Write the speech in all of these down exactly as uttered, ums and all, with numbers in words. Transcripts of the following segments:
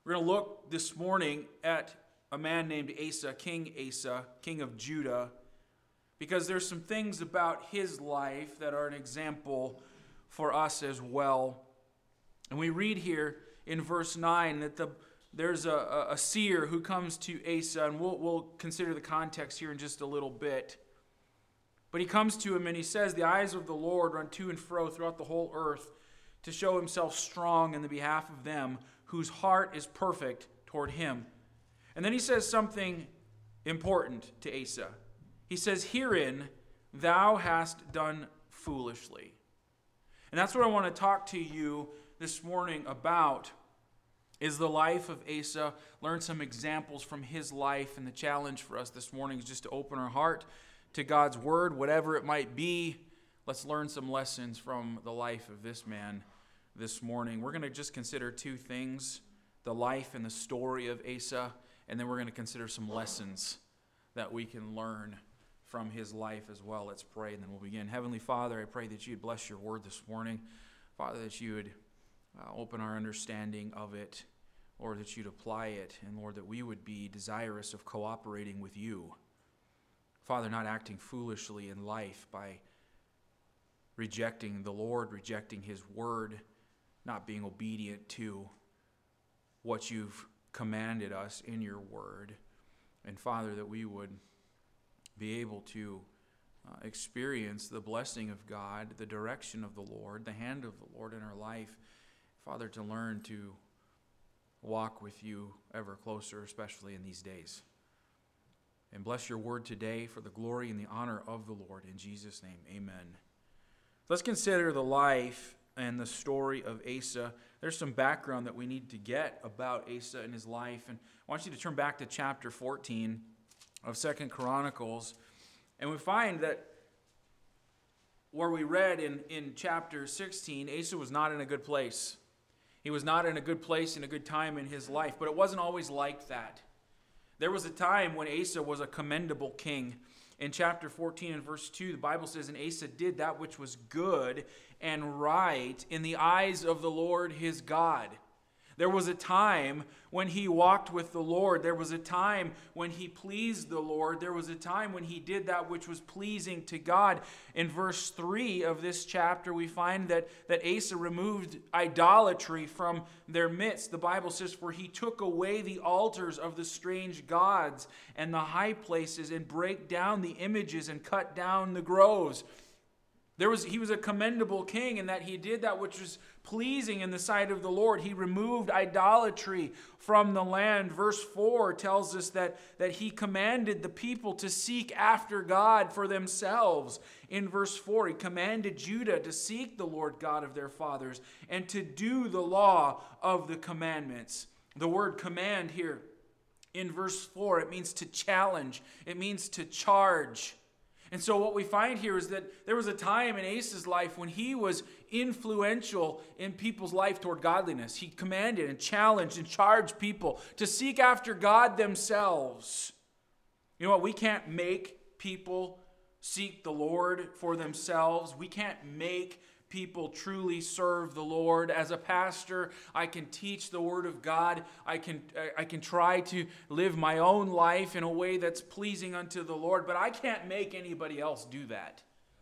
We're going to look this morning at a man named Asa, King Asa, king of Judah, because there's some things about his life that are an example for us as well. And we read here in verse nine that the there's a, a, a seer who comes to Asa, and we'll, we'll consider the context here in just a little bit. But he comes to him and he says, "The eyes of the Lord run to and fro throughout the whole earth to show himself strong in the behalf of them whose heart is perfect toward him." And then he says something important to Asa. He says, "Herein thou hast done foolishly." And that's what I want to talk to you this morning about, is the life of Asa. Learn some examples from his life, and the challenge for us this morning is just to open our heart to God's word, whatever it might be. Let's learn some lessons from the life of this man this morning. We're going to just consider two things: the life and the story of Asa, and then we're going to consider some lessons that we can learn from his life as well. Let's pray, and then we'll begin. Heavenly Father, I pray that you'd bless your word this morning. Father, that you would uh, open our understanding of it, Lord, that you'd apply it, and Lord, that we would be desirous of cooperating with you. Father, not acting foolishly in life by rejecting the Lord, rejecting his word, not being obedient to what you've commanded us in your word. And Father, that we would be able to uh, experience the blessing of God, the direction of the Lord, the hand of the Lord in our life. Father, to learn to walk with you ever closer, especially in these days. And bless your word today for the glory and the honor of the Lord. In Jesus' name, amen. Let's consider the life and the story of Asa. There's some background that we need to get about Asa and his life. And I want you to turn back to chapter fourteen of Second Chronicles. And we find that where we read in, in chapter sixteen, Asa was not in a good place. He was not in a good place in a good time in his life. But it wasn't always like that. There was a time when Asa was a commendable king. In chapter fourteen and verse two, the Bible says, "And Asa did that which was good and right in the eyes of the Lord his God." There was a time when he walked with the Lord. There was a time when he pleased the Lord. There was a time when he did that which was pleasing to God. In verse three of this chapter, we find that, that Asa removed idolatry from their midst. The Bible says, "For he took away the altars of the strange gods and the high places, and brake down the images and cut down the groves." There was, he was a commendable king in that he did that which was pleasing in the sight of the Lord. He removed idolatry from the land. Verse four tells us that, that he commanded the people to seek after God for themselves. In verse four, he commanded Judah to seek the Lord God of their fathers and to do the law of the commandments. The word command here in verse four, it means to challenge. It means to charge. And so what we find here is that there was a time in Asa's life when he was influential in people's life toward godliness. He commanded and challenged and charged people to seek after God themselves. You know what? We can't make people seek the Lord for themselves. We can't make people truly serve the Lord. As a pastor, I can teach the Word of God. I can I can try to live my own life in a way that's pleasing unto the Lord, but I can't make anybody else do that.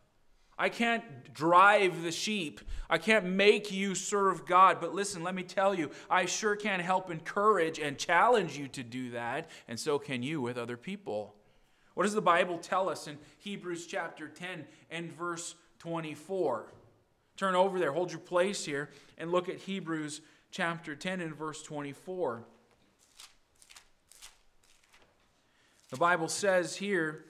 I can't drive the sheep. I can't make you serve God. But listen, let me tell you, I sure can help encourage and challenge you to do that, and so can you with other people. What does the Bible tell us in Hebrews chapter ten and verse twenty-four? Turn over there, hold your place here, and look at Hebrews chapter ten and verse twenty-four. The Bible says here,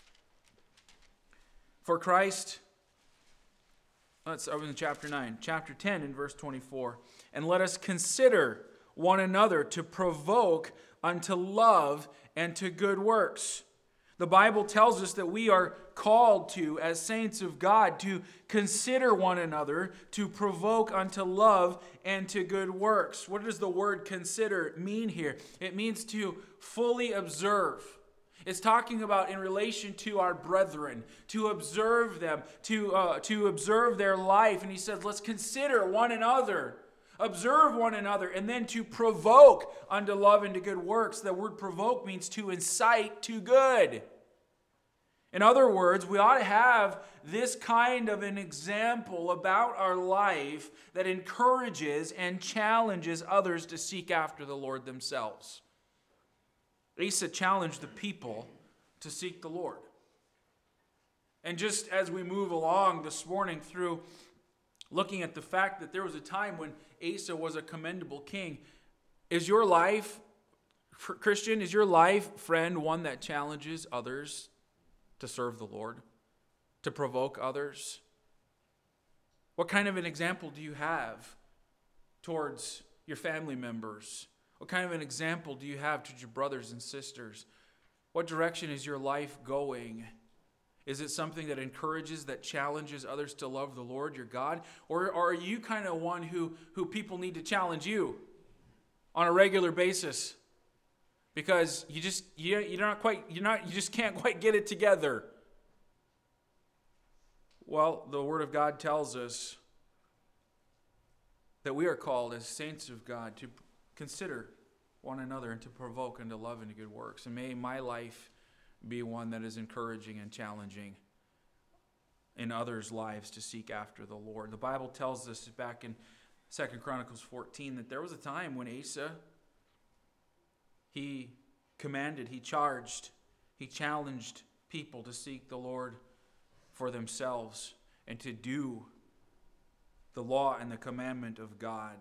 "For Christ," let's over in chapter nine, chapter ten and verse twenty-four, "And let us consider one another to provoke unto love and to good works." The Bible tells us that we are called to, as saints of God, to consider one another, to provoke unto love and to good works. What does the word consider mean here? It means to fully observe. It's talking about in relation to our brethren, to observe them, to, uh, to observe their life. And he says, let's consider one another. Observe one another, and then to provoke unto love and to good works. The word provoke means to incite to good. In other words, we ought to have this kind of an example about our life that encourages and challenges others to seek after the Lord themselves. Asa challenged the people to seek the Lord. And just as we move along this morning through looking at the fact that there was a time when Asa was a commendable king, is your life, Christian, is your life, friend, one that challenges others to serve the Lord, to provoke others? What kind of an example do you have towards your family members? What kind of an example do you have to your brothers and sisters? What direction is your life going? Is it something that encourages, that challenges others to love the Lord, your God? Or, or are you kind of one who, who people need to challenge you on a regular basis? Because you just you you're not quite you're not you just can't quite get it together. Well, the Word of God tells us that we are called as saints of God to consider one another and to provoke and to love and to good works. And may my life be one that is encouraging and challenging in others' lives to seek after the Lord. The Bible tells us back in Second Chronicles fourteen that there was a time when Asa, he commanded, he charged, he challenged people to seek the Lord for themselves and to do the law and the commandment of God.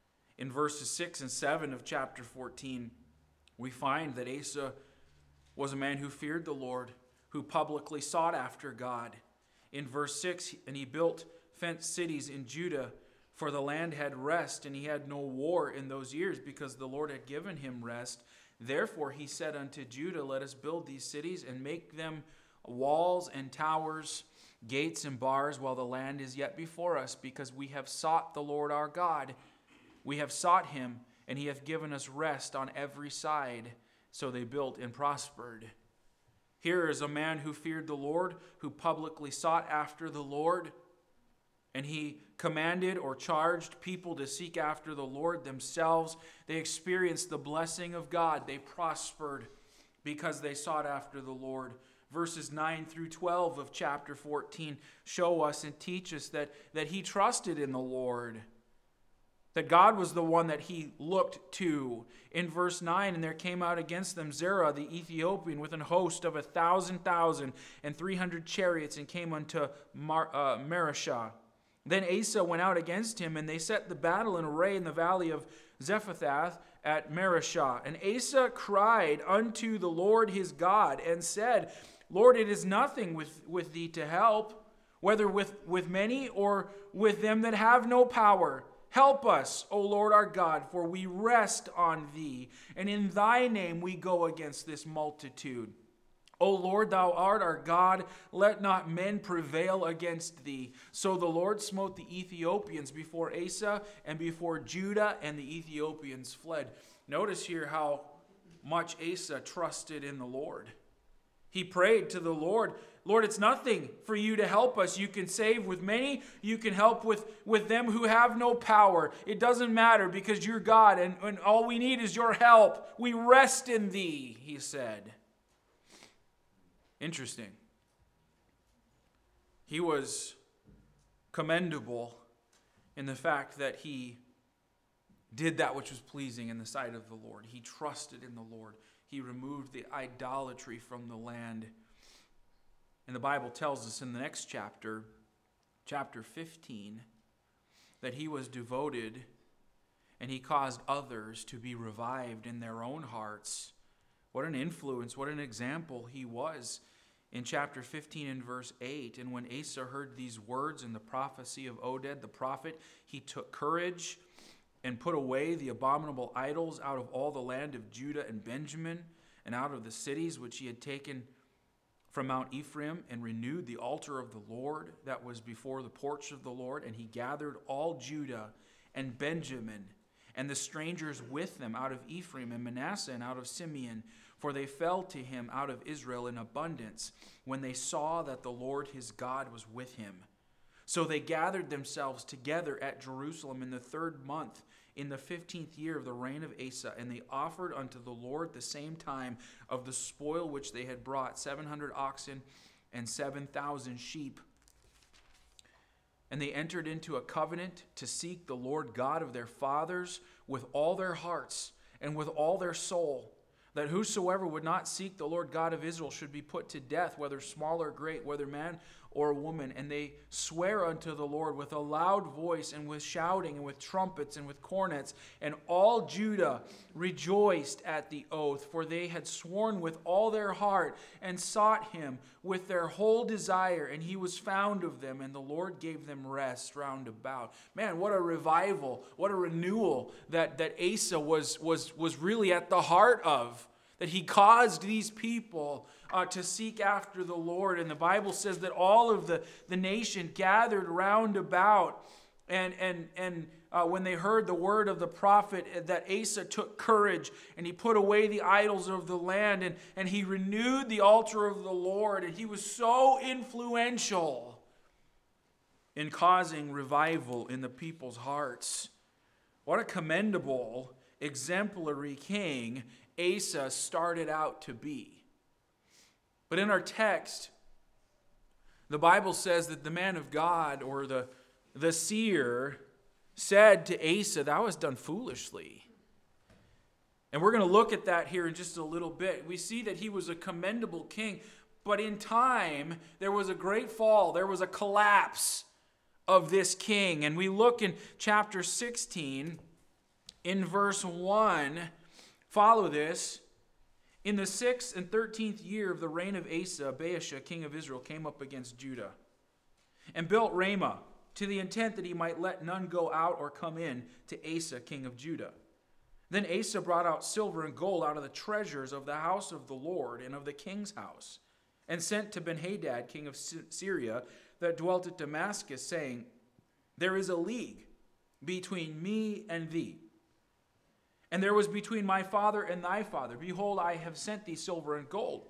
In verses six and seven of chapter fourteen, we find that Asa was a man who feared the Lord, who publicly sought after God. In verse six, and he built fenced cities in Judah, for the land had rest, and he had no war in those years, because the Lord had given him rest. Therefore he said unto Judah, let us build these cities and make them walls and towers, gates and bars, while the land is yet before us, because we have sought the Lord our God. We have sought him, and he hath given us rest on every side. So they built and prospered. Here is a man who feared the Lord, who publicly sought after the Lord, and he commanded or charged people to seek after the Lord themselves. They experienced the blessing of God. They prospered because they sought after the Lord. Verses nine through twelve of chapter fourteen show us and teach us that, that he trusted in the Lord, that God was the one that he looked to. In verse nine, and there came out against them Zerah the Ethiopian with an host of a thousand thousand and three hundred chariots, and came unto Mar- uh, Marishah. Then Asa went out against him, and they set the battle in array in the valley of Zephathath at Marishah. And Asa cried unto the Lord his God, and said, Lord, it is nothing with, with thee to help, whether with, with many or with them that have no power. Help us, O Lord our God, for we rest on thee, and in thy name we go against this multitude. O Lord, thou art our God, let not men prevail against thee. So the Lord smote the Ethiopians before Asa and before Judah, and the Ethiopians fled. Notice here how much Asa trusted in the Lord. He prayed to the Lord, Lord, it's nothing for you to help us. You can save with many. You can help with, with them who have no power. It doesn't matter because you're God, and, and all we need is your help. We rest in thee, he said. Interesting. He was commendable in the fact that he did that which was pleasing in the sight of the Lord. He trusted in the Lord. He removed the idolatry from the land. And the Bible tells us in the next chapter, chapter fifteen, that he was devoted and he caused others to be revived in their own hearts. What an influence, what an example he was. In chapter fifteen and verse eight, and when Asa heard these words in the prophecy of Oded the prophet, he took courage and put away the abominable idols out of all the land of Judah and Benjamin, and out of the cities which he had taken from Mount Ephraim, and renewed the altar of the Lord that was before the porch of the Lord. And he gathered all Judah and Benjamin and the strangers with them out of Ephraim and Manasseh and out of Simeon, for they fell to him out of Israel in abundance when they saw that the Lord his God was with him. So they gathered themselves together at Jerusalem in the third month, in the fifteenth year of the reign of Asa, and they offered unto the Lord the same time of the spoil which they had brought, seven hundred oxen and seven thousand sheep. And they entered into a covenant to seek the Lord God of their fathers with all their hearts and with all their soul, that whosoever would not seek the Lord God of Israel should be put to death, whether small or great, whether man or woman. And they swear unto the Lord with a loud voice and with shouting and with trumpets and with cornets. And all Judah rejoiced at the oath, for they had sworn with all their heart and sought him with their whole desire. And he was found of them, and the Lord gave them rest round about. Man, what a revival, what a renewal that, that Asa was, was, was really at the heart of. That he caused these people uh, to seek after the Lord. And the Bible says that all of the, the nation gathered round about. And, and, and uh, when they heard the word of the prophet, that Asa took courage and he put away the idols of the land. And, and he renewed the altar of the Lord. And he was so influential in causing revival in the people's hearts. What a commendable, exemplary king Asa started out to be. But in our text, the Bible says that the man of God, or the, the seer, said to Asa, "Thou hast done foolishly." And we're going to look at that here in just a little bit. We see that he was a commendable king, but in time, there was a great fall. There was a collapse of this king. And we look in chapter sixteen, in verse one, follow this. In the sixth and thirteenth year of the reign of Asa, Baasha, king of Israel, came up against Judah and built Ramah, to the intent that he might let none go out or come in to Asa, king of Judah. Then Asa brought out silver and gold out of the treasures of the house of the Lord and of the king's house, and sent to Benhadad, king of Syria, that dwelt at Damascus, saying, "There is a league between me and thee, and there was between my father and thy father. Behold, I have sent thee silver and gold.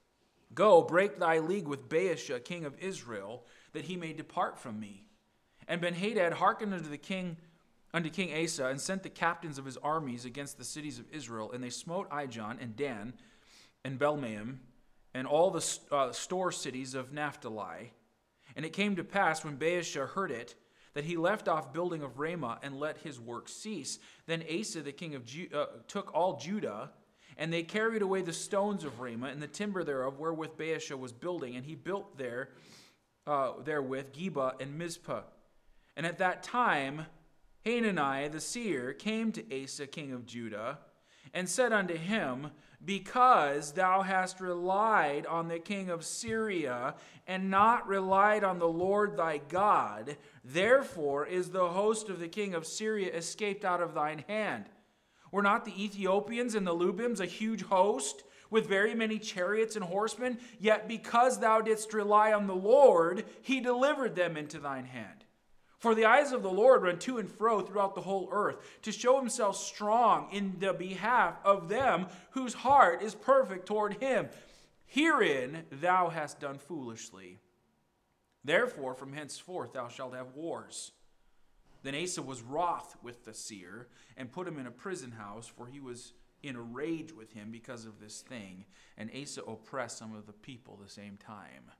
Go, break thy league with Baasha, king of Israel, that he may depart from me." And Benhadad hearkened unto the king, unto King Asa, and sent the captains of his armies against the cities of Israel. And they smote Ijon and Dan and Belmaim and all the uh, store cities of Naphtali. And it came to pass, when Baasha heard it, that he left off building of Ramah and let his work cease. Then Asa the king of Ju- uh, took all Judah, and they carried away the stones of Ramah and the timber thereof, wherewith Baasha was building, and he built there uh, therewith Geba and Mizpah. And at that time Hanani the seer came to Asa king of Judah, and said unto him, "Because thou hast relied on the king of Syria, and not relied on the Lord thy God, therefore is the host of the king of Syria escaped out of thine hand. Were not the Ethiopians and the Lubims a huge host, with very many chariots and horsemen? Yet because thou didst rely on the Lord, he delivered them into thine hand. For the eyes of the Lord run to and fro throughout the whole earth, to show himself strong in the behalf of them whose heart is perfect toward him. Herein thou hast done foolishly. Therefore from henceforth thou shalt have wars." Then Asa was wroth with the seer, and put him in a prison house, for he was in a rage with him because of this thing. And Asa oppressed some of the people the same time.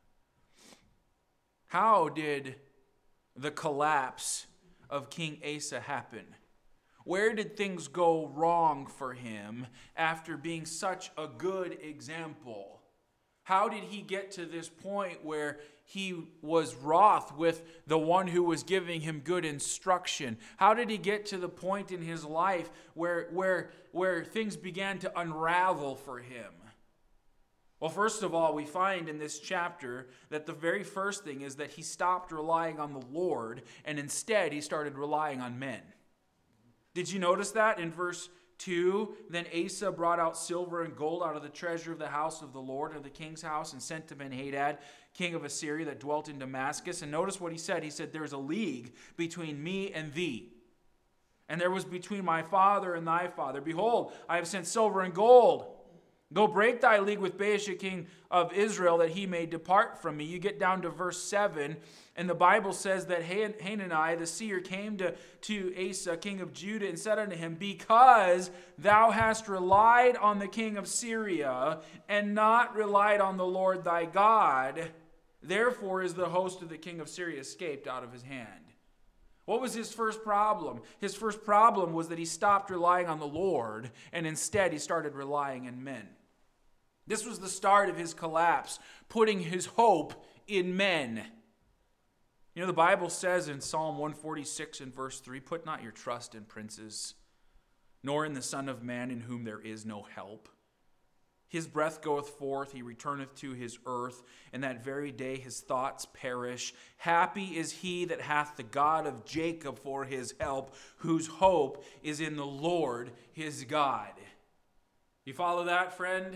How did the collapse of King Asa happen? Where did things go wrong for him after being such a good example? How did he get to this point where he was wroth with the one who was giving him good instruction? How did he get to the point in his life where, where, where things began to unravel for him? Well, first of all, we find in this chapter that the very first thing is that he stopped relying on the Lord, and instead he started relying on men. Did you notice that in verse two? Then Asa brought out silver and gold out of the treasure of the house of the Lord, of the king's house, and sent to Benhadad, king of Assyria, that dwelt in Damascus. And notice what he said. He said, "There is a league between me and thee, and there was between my father and thy father. Behold, I have sent silver and gold. Go break thy league with Baasha, king of Israel, that he may depart from me. You get down to verse seven, and the Bible says that Han- Hanani, the seer, came to, to Asa, king of Judah, and said unto him, because thou hast relied on the king of Syria, and not relied on the Lord thy God, therefore is the host of the king of Syria escaped out of his hand. What was his first problem? His first problem was that he stopped relying on the Lord, and instead he started relying on men. This was the start of his collapse, putting his hope in men. You know, the Bible says in Psalm one forty-six and verse three, put not your trust in princes, nor in the Son of Man in whom there is no help. His breath goeth forth, he returneth to his earth, and that very day his thoughts perish. Happy is he that hath the God of Jacob for his help, whose hope is in the Lord his God. You follow that, friend?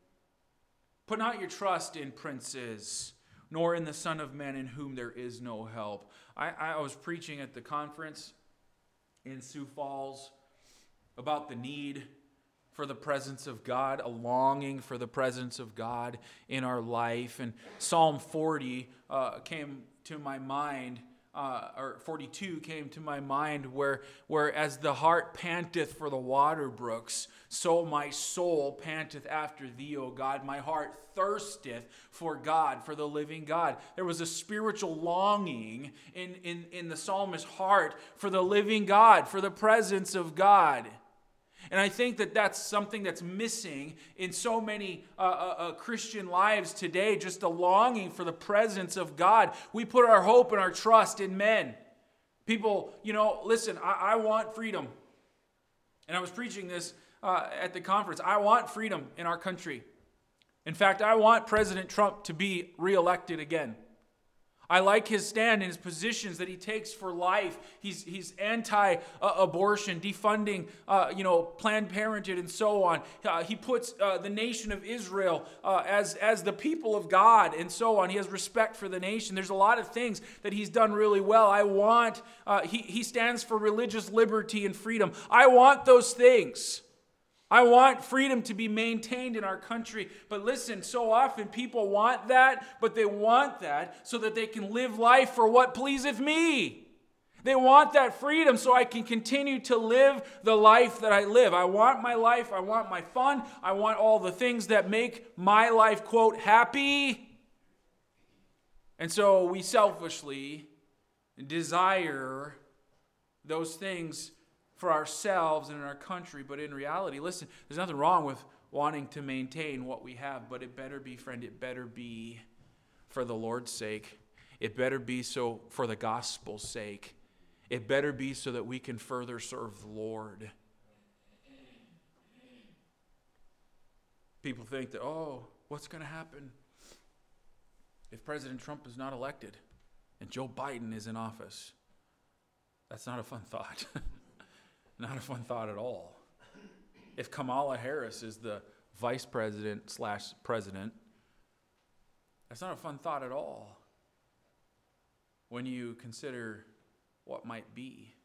Put not your trust in princes, nor in the Son of Man in whom there is no help. I, I was preaching at the conference in Sioux Falls about the need for the presence of God, a longing for the presence of God in our life. And Psalm forty uh, came to my mind, uh, or forty-two came to my mind, where, where as the heart panteth for the water brooks, so my soul panteth after thee, O God. My heart thirsteth for God, for the living God. There was a spiritual longing in, in, in the psalmist's heart for the living God, for the presence of God. And I think that that's something that's missing in so many uh, uh, uh, Christian lives today, just a longing for the presence of God. We put our hope and our trust in men. People, you know, listen, I, I want freedom. And I was preaching this uh, at the conference. I want freedom in our country. In fact, I want President Trump to be reelected again. I like his stand and his positions that he takes for life. He's he's anti-abortion, defunding, uh, you know, Planned Parenthood and so on. Uh, he puts uh, the nation of Israel uh, as, as the people of God and so on. He has respect for the nation. There's a lot of things that he's done really well. I want, uh, he, he stands for religious liberty and freedom. I want those things. I want freedom to be maintained in our country. But listen, so often people want that, but they want that so that they can live life for what pleaseth me. They want that freedom so I can continue to live the life that I live. I want my life. I want my fun. I want all the things that make my life, quote, happy. And so we selfishly desire those things for ourselves and in our country, but in reality, listen, there's nothing wrong with wanting to maintain what we have, but it better be, friend, it better be for the Lord's sake. It better be so for the gospel's sake. It better be so that we can further serve the Lord. People think that, oh, what's going to happen if President Trump is not elected and Joe Biden is in office? That's not a fun thought. Not a fun thought at all. If Kamala Harris is the vice president slash president, that's not a fun thought at all when you consider what might be.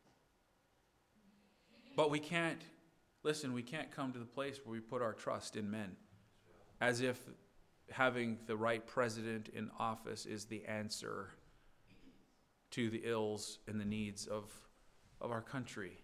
But we can't, listen, we can't come to the place where we put our trust in men as if having the right president in office is the answer to the ills and the needs of, of our country.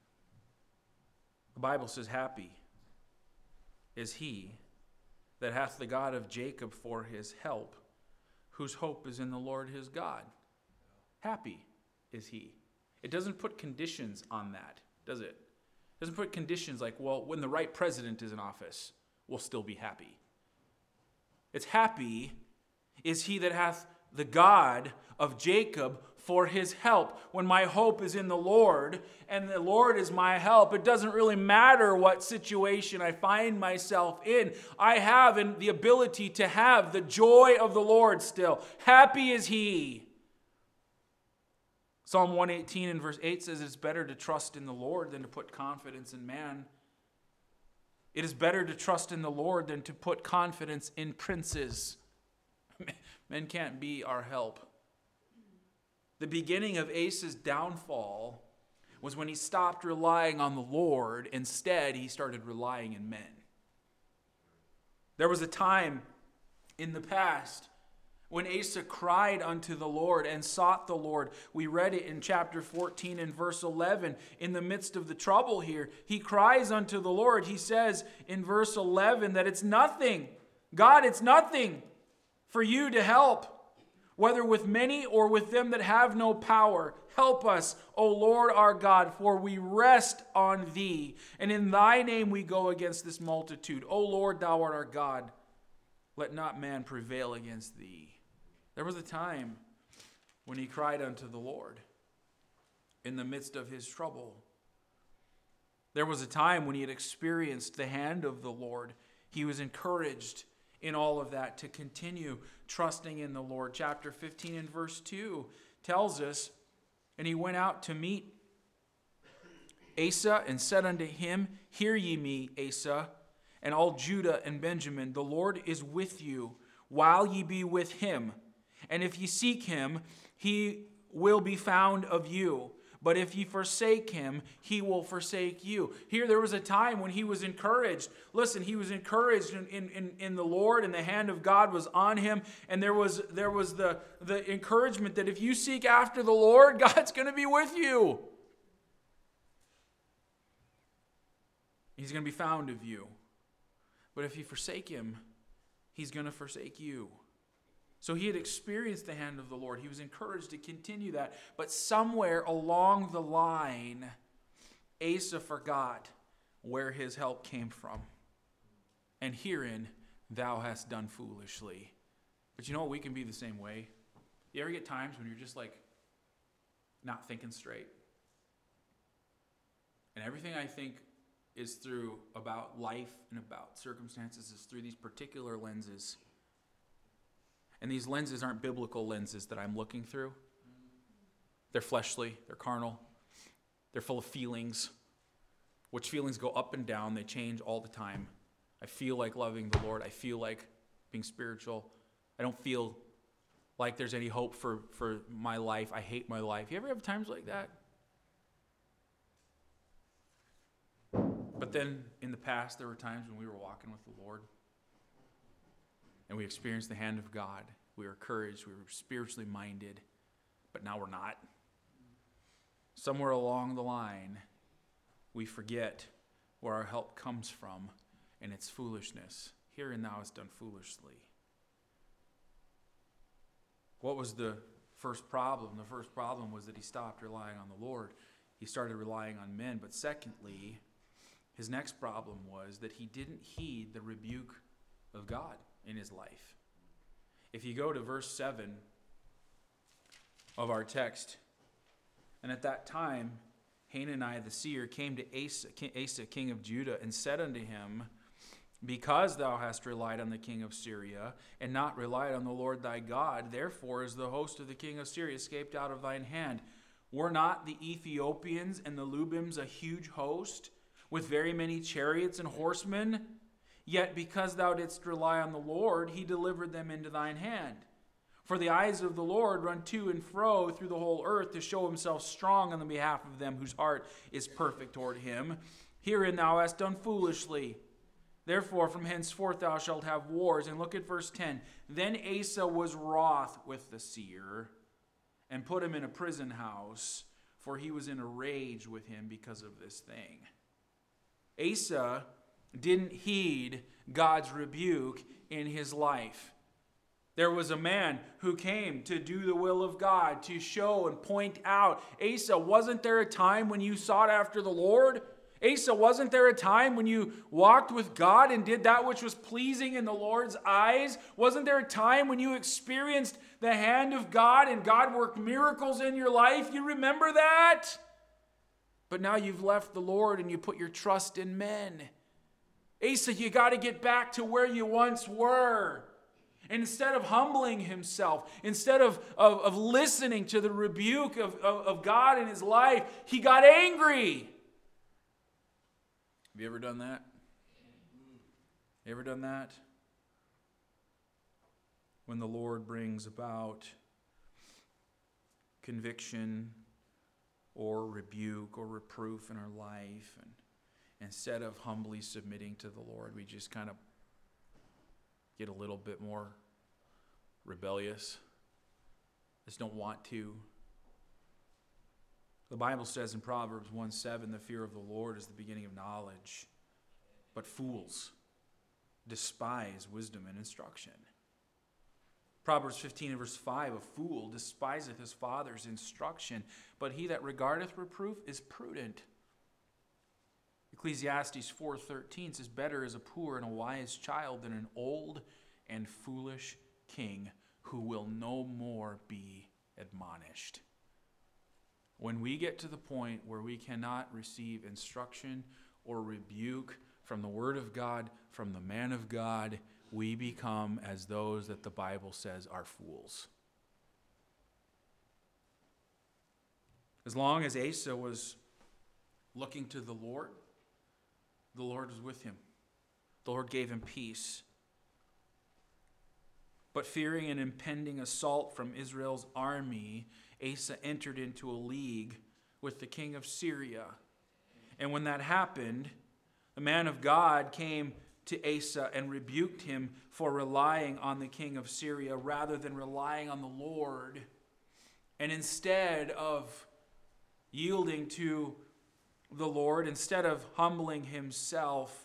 The Bible says, happy is he that hath the God of Jacob for his help, whose hope is in the Lord his God. Happy is he. It doesn't put conditions on that, does it? It doesn't put conditions like, well, when the right president is in office, we'll still be happy. It's happy is he that hath the God of Jacob for his help. When my hope is in the Lord and the Lord is my help, it doesn't really matter what situation I find myself in. I have in the ability to have the joy of the Lord still. Happy is he. Psalm one eighteen and verse eight says it's better to trust in the Lord than to put confidence in man. It is better to trust in the Lord than to put confidence in princes. Men can't be our help. The beginning of Asa's downfall was when he stopped relying on the Lord. Instead, he started relying in men. There was a time in the past when Asa cried unto the Lord and sought the Lord. We read it in chapter fourteen and verse eleven. In the midst of the trouble here, he cries unto the Lord. He says in verse eleven that it's nothing. God, it's nothing for you to help, whether with many or with them that have no power. Help us, O Lord our God, for we rest on thee, and in thy name we go against this multitude. O Lord, thou art our God. Let not man prevail against thee. There was a time when he cried unto the Lord in the midst of his trouble. There was a time when he had experienced the hand of the Lord. He was encouraged in all of that to continue trusting in the Lord. Chapter fifteen and verse two tells us, and he went out to meet Asa and said unto him, Hear ye me, Asa, and all Judah and Benjamin. The Lord is with you while ye be with him. And if ye seek him, he will be found of you. But if ye forsake him, he will forsake you. Here there was a time when he was encouraged. Listen, he was encouraged in, in, in the Lord, and the hand of God was on him. And there was, there was the, the encouragement that if you seek after the Lord, God's going to be with you. He's going to be found of you. But if you forsake him, he's going to forsake you. So he had experienced the hand of the Lord. He was encouraged to continue that. But somewhere along the line, Asa forgot where his help came from. And herein, thou hast done foolishly. But you know what? We can be the same way. You ever get times when you're just like not thinking straight? And everything I think is through about life and about circumstances is through these particular lenses. And these lenses aren't biblical lenses that I'm looking through. They're fleshly, they're carnal, they're full of feelings, which feelings go up and down, they change all the time. I feel like loving the Lord, I feel like being spiritual. I don't feel like there's any hope for, for my life. I hate my life. You ever have times like that? But then in the past, there were times when we were walking with the Lord and we experienced the hand of God. We were encouraged. We were spiritually minded. But now we're not. Somewhere along the line, we forget where our help comes from, and it's foolishness. Herein thou hast done foolishly. What was the first problem? The first problem was that he stopped relying on the Lord. He started relying on men. But secondly, his next problem was that he didn't heed the rebuke of God in his life. If you go to verse seven of our text, and at that time Hanani the seer came to Asa, Asa king of Judah, and said unto him, Because thou hast relied on the king of Syria, and not relied on the Lord thy God, therefore is the host of the king of Syria escaped out of thine hand. Were not the Ethiopians and the Lubims a huge host, with very many chariots and horsemen? Yet because thou didst rely on the Lord, he delivered them into thine hand. For the eyes of the Lord run to and fro through the whole earth to show himself strong on the behalf of them whose heart is perfect toward him. Herein thou hast done foolishly. Therefore from henceforth thou shalt have wars. And look at verse ten. Then Asa was wroth with the seer, and put him in a prison house, for he was in a rage with him because of this thing. Asa didn't heed God's rebuke in his life. There was a man who came to do the will of God, to show and point out. Asa, wasn't there a time when you sought after the Lord? Asa, wasn't there a time when you walked with God and did that which was pleasing in the Lord's eyes? Wasn't there a time when you experienced the hand of God and God worked miracles in your life? You remember that? But now you've left the Lord and you put your trust in men. Asa, you got to get back to where you once were. And instead of humbling himself, instead of, of, of listening to the rebuke of, of, of God in his life, he got angry. Have you ever done that? You ever done that? When the Lord brings about conviction or rebuke or reproof in our life, and instead of humbly submitting to the Lord, we just kind of get a little bit more rebellious. Just don't want to. The Bible says in Proverbs one seven, the fear of the Lord is the beginning of knowledge, but fools despise wisdom and instruction. Proverbs fifteen and verse five, a fool despiseth his father's instruction, but he that regardeth reproof is prudent. Ecclesiastes four thirteen says, better is a poor and a wise child than an old and foolish king who will no more be admonished. When we get to the point where we cannot receive instruction or rebuke from the Word of God, from the man of God, we become as those that the Bible says are fools. As long as Asa was looking to the Lord, the Lord was with him. The Lord gave him peace. But fearing an impending assault from Israel's army, Asa entered into a league with the king of Syria. And when that happened, the man of God came to Asa and rebuked him for relying on the king of Syria rather than relying on the Lord. And instead of yielding to the Lord, instead of humbling himself,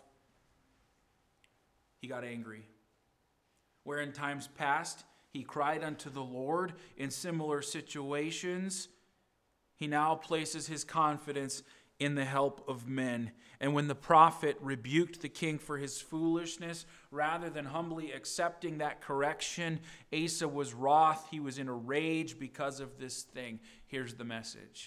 he got angry. Where in times past he cried unto the Lord in similar situations, he now places his confidence in the help of men. And when the prophet rebuked the king for his foolishness, rather than humbly accepting that correction, Asa was wroth. He was in a rage because of this thing. Here's the message.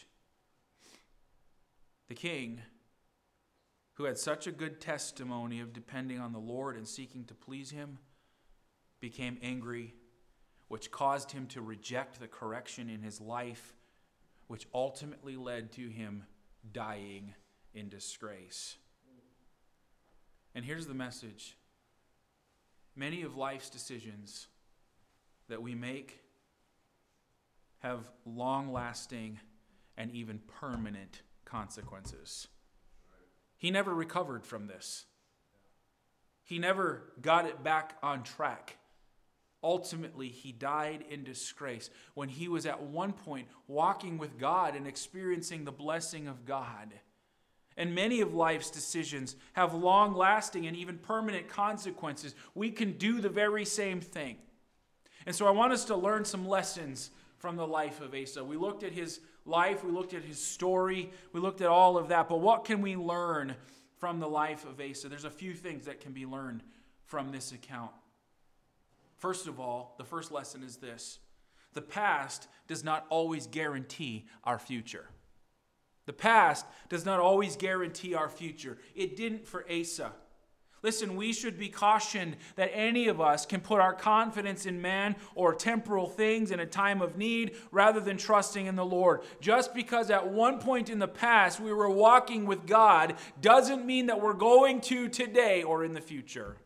The king, who had such a good testimony of depending on the Lord and seeking to please him, became angry, which caused him to reject the correction in his life, which ultimately led to him dying in disgrace. And here's the message. Many of life's decisions that we make have long-lasting and even permanent consequences. He never recovered from this. He never got it back on track. Ultimately, he died in disgrace when he was at one point walking with God and experiencing the blessing of God. And many of life's decisions have long-lasting and even permanent consequences. We can do the very same thing. And so I want us to learn some lessons from the life of Asa. We looked at his life, we looked at his story, we looked at all of that. But what can we learn from the life of Asa? There's a few things that can be learned from this account. First of all, the first lesson is this. The past does not always guarantee our future. The past does not always guarantee our future. It didn't for Asa. Listen, we should be cautioned that any of us can put our confidence in man or temporal things in a time of need rather than trusting in the Lord. Just because at one point in the past we were walking with God doesn't mean that we're going to today or in the future.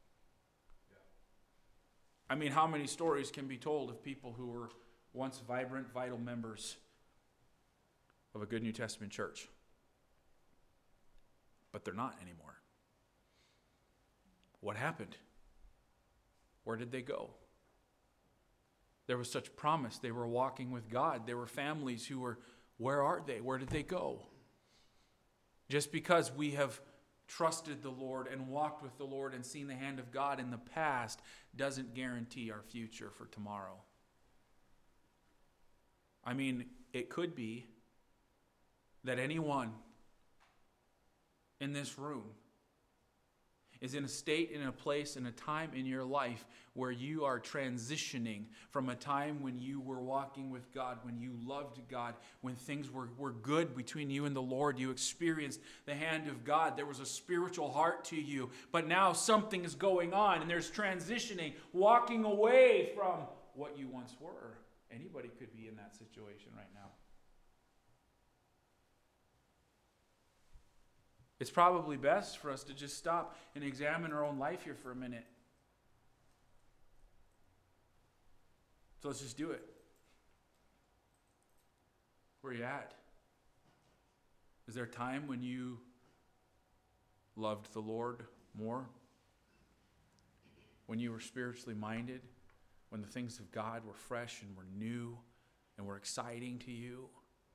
I mean, how many stories can be told of people who were once vibrant, vital members of a good New Testament church, but they're not anymore? What happened? Where did they go? There was such promise. They were walking with God. There were families who were, where are they? Where did they go? Just because we have trusted the Lord and walked with the Lord and seen the hand of God in the past doesn't guarantee our future for tomorrow. I mean, it could be that anyone in this room is in a state, in a place, in a time in your life where you are transitioning from a time when you were walking with God, when you loved God, when things were, were good between you and the Lord. You experienced the hand of God. There was a spiritual heart to you. But now something is going on and there's transitioning, walking away from what you once were. Anybody could be in that situation right now. It's probably best for us to just stop and examine our own life here for a minute. So let's just do it. Where are you at? Is there a time when you loved the Lord more? when you were spiritually minded, when the things of God were fresh and were new and were exciting to you?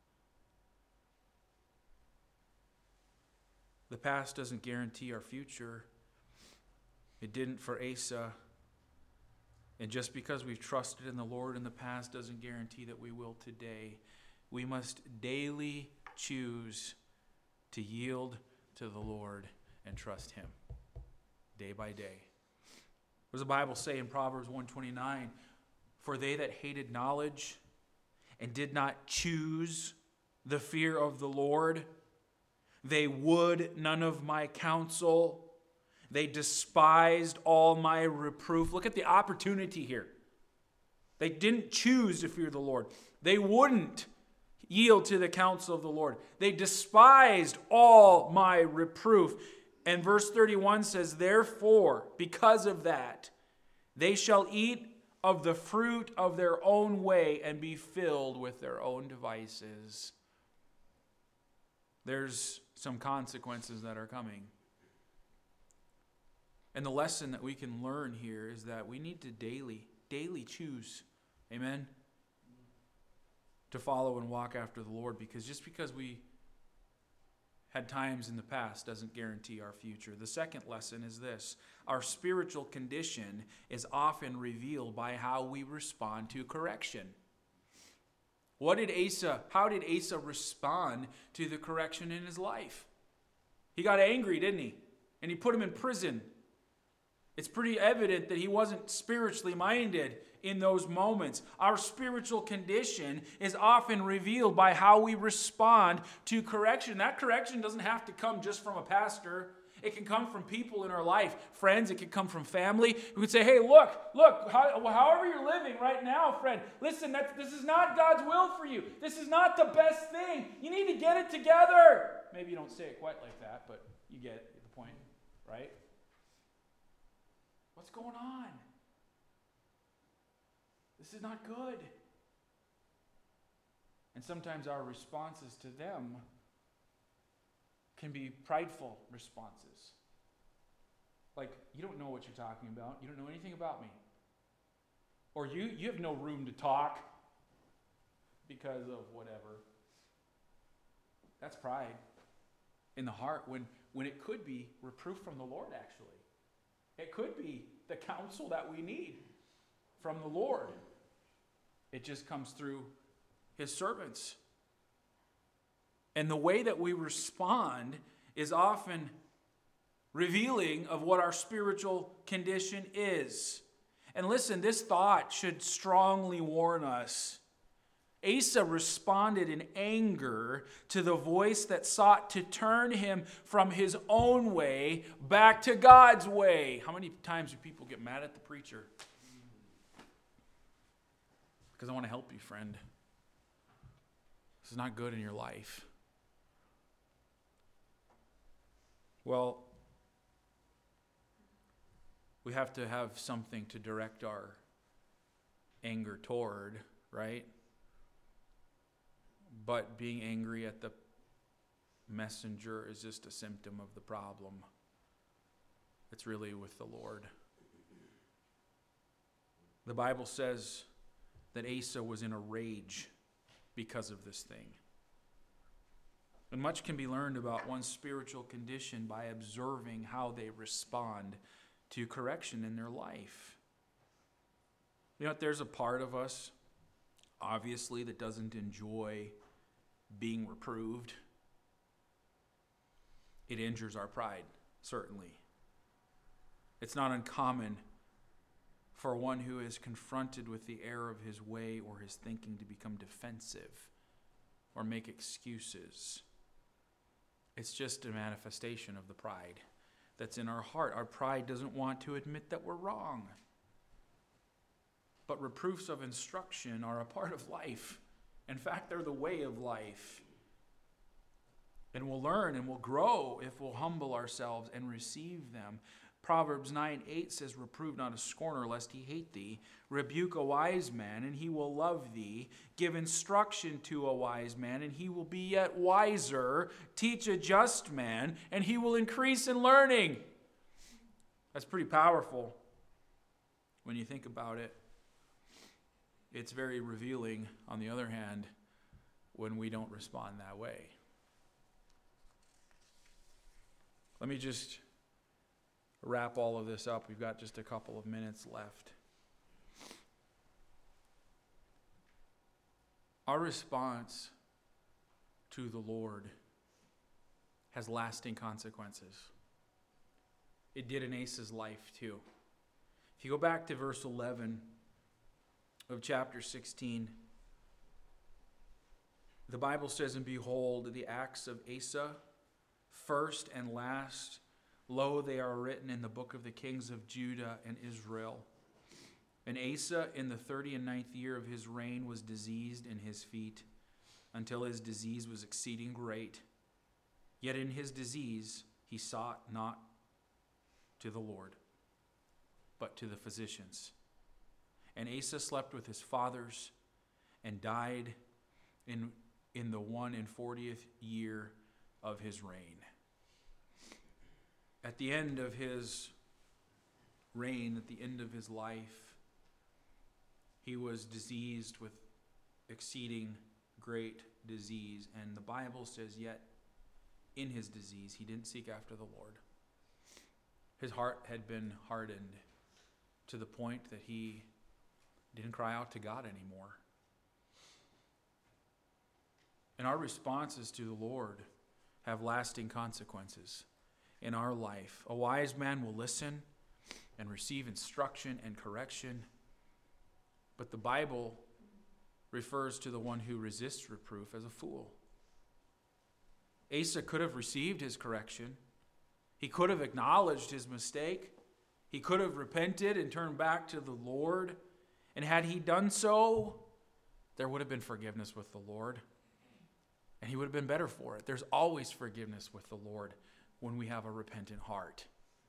The past doesn't guarantee our future. It didn't for Asa. And just because we've trusted in the Lord in the past doesn't guarantee that we will today. We must daily choose to yield to the Lord and trust Him day by day. What does the Bible say in Proverbs one twenty-nine? For they that hated knowledge and did not choose the fear of the Lord, they would none of my counsel. They despised all my reproof. Look at the opportunity here. They didn't choose to fear the Lord. They wouldn't yield to the counsel of the Lord. They despised all my reproof. And verse thirty-one says, therefore, because of that, they shall eat of the fruit of their own way and be filled with their own devices. There's some consequences that are coming. And the lesson that we can learn here is that we need to daily, daily choose, amen, to follow and walk after the Lord, because just because we had times in the past doesn't guarantee our future. The second lesson is this: our spiritual condition is often revealed by how we respond to correction. What did Asa, how did Asa respond to the correction in his life? He got angry, didn't he? And he put him in prison. It's pretty evident that he wasn't spiritually minded in those moments. Our spiritual condition is often revealed by how we respond to correction. That correction doesn't have to come just from a pastor. It can come from people in our life, friends. It can come from family who would say, hey, look, look, how, however you're living right now, friend, listen, that's, this is not God's will for you. This is not the best thing. You need to get it together. Maybe you don't say it quite like that, but you get the point, right? What's going on? This is not good. And sometimes our responses to them can be prideful responses. Like, you don't know what you're talking about. You don't know anything about me. Or you, you have no room to talk because of whatever. That's pride in the heart when, when it could be reproof from the Lord, actually. It could be the counsel that we need from the Lord. It just comes through His servants. And the way that we respond is often revealing of what our spiritual condition is. And listen, this thought should strongly warn us. Asa responded in anger to the voice that sought to turn him from his own way back to God's way. How many times do people get mad at the preacher? Because I want to help you, friend. This is not good in your life. Well, we have to have something to direct our anger toward, right? But being angry at the messenger is just a symptom of the problem. It's really with the Lord. The Bible says that Asa was in a rage because of this thing. And much can be learned about one's spiritual condition by observing how they respond to correction in their life. You know, there's a part of us, obviously, that doesn't enjoy being reproved. It injures our pride, certainly. It's not uncommon for one who is confronted with the error of his way or his thinking to become defensive or make excuses. It's just a manifestation of the pride that's in our heart. Our pride doesn't want to admit that we're wrong. But reproofs of instruction are a part of life. In fact, they're the way of life. And we'll learn and we'll grow if we'll humble ourselves and receive them. Proverbs nine eight says, reprove not a scorner lest he hate thee. Rebuke a wise man and he will love thee. Give instruction to a wise man and he will be yet wiser. Teach a just man and he will increase in learning. That's pretty powerful. when you think about it, it's very revealing, on the other hand, when we don't respond that way. Let me just wrap all of this up. We've got just a couple of minutes left. Our response to the Lord has lasting consequences. It did in Asa's life too. If you go back to verse eleven of chapter sixteen, the Bible says, "And behold, the acts of Asa, first and last, lo, they are written in the book of the kings of Judah and Israel. And Asa, in the thirty and ninth year of his reign, was diseased in his feet, until his disease was exceeding great. Yet in his disease he sought not to the Lord, but to the physicians. And Asa slept with his fathers, and died in, in the one and fortieth year of his reign." At the end of his reign, at the end of his life, he was diseased with exceeding great disease. And the Bible says, yet in his disease, he didn't seek after the Lord. His heart had been hardened to the point that he didn't cry out to God anymore. And our responses to the Lord have lasting consequences in our life. A wise man will listen and receive instruction and correction, but the Bible refers to the one who resists reproof as a fool. Asa could have received his correction. He could have acknowledged his mistake. He could have repented and turned back to the Lord. And had he done so, there would have been forgiveness with the Lord. And he would have been better for it. There's always forgiveness with the Lord when we have a repentant heart.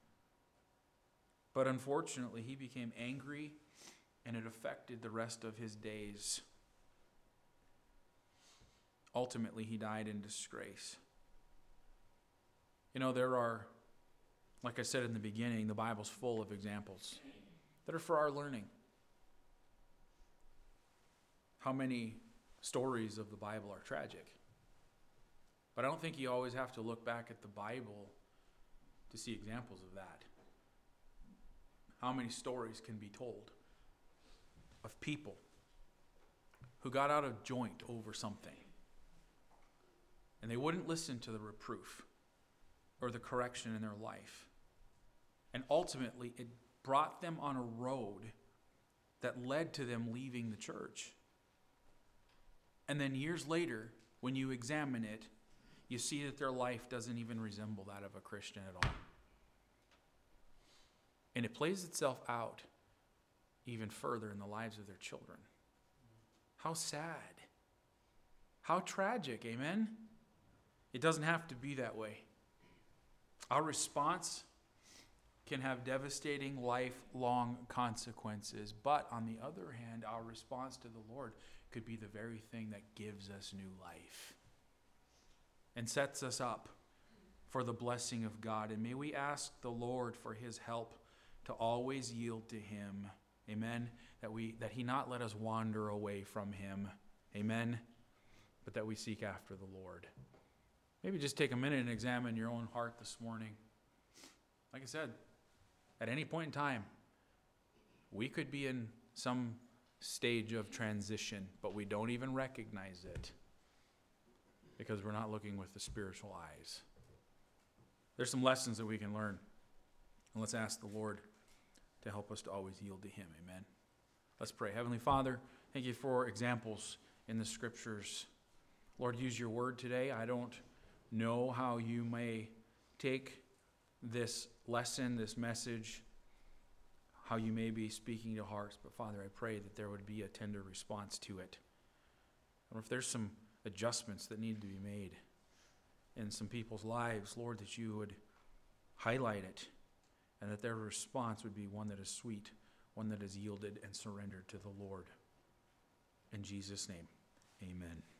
But unfortunately, he became angry, and it affected the rest of his days. Ultimately, he died in disgrace. You know, there are, like I said in the beginning, the Bible's full of examples that are for our learning. How many stories of the Bible are tragic? But I don't think you always have to look back at the Bible to see examples of that. How many stories can be told of people who got out of joint over something, and they wouldn't listen to the reproof or the correction in their life, and ultimately it brought them on a road that led to them leaving the church. And then years later, when you examine it, you see that their life doesn't even resemble that of a Christian at all. And it plays itself out even further in the lives of their children. How sad. How tragic, amen? It doesn't have to be that way. Our response can have devastating, lifelong consequences. But on the other hand, our response to the Lord could be the very thing that gives us new life and sets us up for the blessing of God. And may we ask the Lord for his help to always yield to him. Amen. That we that he not let us wander away from him. Amen. But that we seek after the Lord. Maybe just take a minute and examine your own heart this morning. Like I said, at any point in time, we could be in some stage of transition, but we don't even recognize it because we're not looking with the spiritual eyes. There's some lessons that we can learn. And let's ask the Lord to help us to always yield to him. Amen. Let's pray. Heavenly Father, thank you for examples in the scriptures. Lord, use your word today. I don't know how you may take this lesson, this message, how you may be speaking to hearts, but Father, I pray that there would be a tender response to it. Or if there's some adjustments that need to be made in some people's lives, Lord, that you would highlight it and that their response would be one that is sweet, one that is yielded and surrendered to the Lord. In Jesus' name, amen.